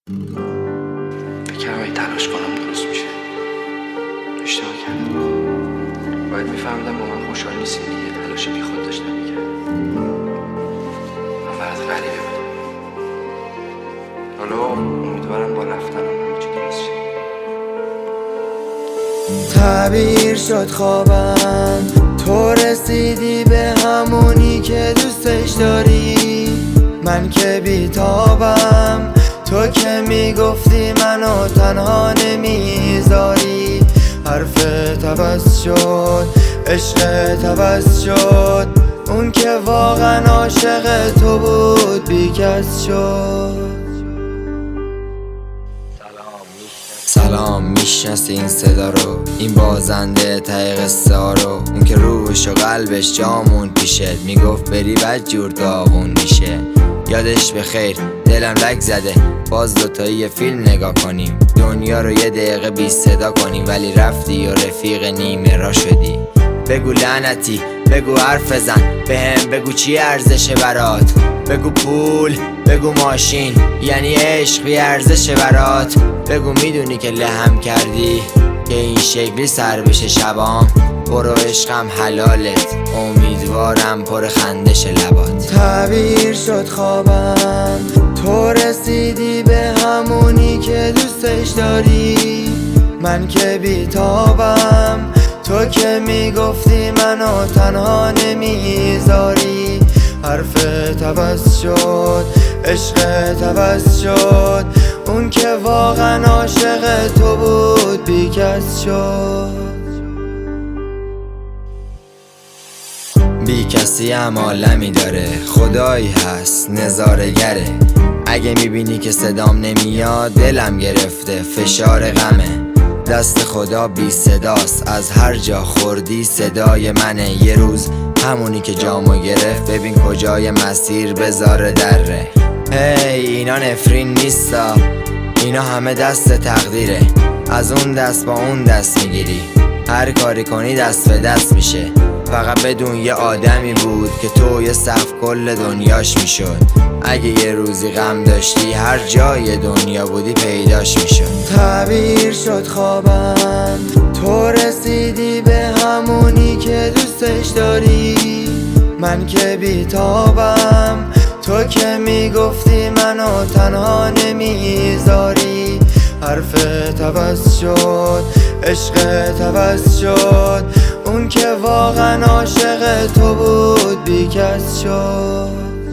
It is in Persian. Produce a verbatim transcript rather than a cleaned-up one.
فکرم اگه تلاش کنم درست میشه. اشتباه کردم. باید میفهمیدم با من خوشحال نیستی دیگه. تلاش بی خود داشتم میکرد. من برات غریبه بودم. حالا امیدوارم با رفتنم همه چی درست شه. تعبیر شد خوابم، تو رسیدی به همونی که دوستش داری. من که بیتابم، تو که میگفتی منو تنها نمیذاری. حرفت عوض شد، عشقت عوض شد، اون که واقعا عاشق تو بود بیکس شد. سلام، میشناسی این صدا رو؟ این بازنده ته قصه ها رو، اون که روش و قلبش جامون پیشت میگفت بری بد جور داغون میشه. یادش به خیر، دلم لک زده باز دوتایی یه فیلم نگاه کنیم، دنیا رو یه دقیقه بی صدا کنیم. ولی رفتی و رفیق نیمه را شدی. بگو لعنتی، بگو حرف بزن، بهم بگو چی ارزشه برات. بگو پول، بگو ماشین، یعنی عشق بی ارزشه برات. بگو میدونی که لهم کردی که این شکلی سر بشه شبام. برو عشقم حلالت، امیدوارم پر خندش لبات. تعبیر شد خوابم، تو رسیدی به همونی که دوستش داری. من که بیتابم، تو که میگفتی منو تنها نمیذاری. حرفت عوض شد، عشقت عوض شد، اون که واقعا عاشق تو بود بیکس شد. بی کسی هم عالمی داره، خدایی هست نظاره‌گره. اگه میبینی که صدام نمیاد، دلم گرفته فشار غمه. دست خدا بی صداست، از هر جا خوردی صدای منه. یه روز همونی که جامو گرفت، ببین کجای مسیر بذاره دره. هی اینا نفرین نیستا، اینا همه دست تقدیره. از اون دست با اون دست میگیری، هر کاری کنی دست به دست میشه. فقط بدون یه آدمی بود که تو یه صف کل دنیاش میشد. اگه یه روزی غم داشتی، هر جای دنیا بودی پیداش میشد. تعبیر شد خوابم، تو رسیدی به همونی که دوستش داری. من که بیتابم، تو که میگفتی منو تنها نمیذاری. حرفت عوض شد، عشقت عوض شد، اون که واقعا عاشق تو بود بیکس شد.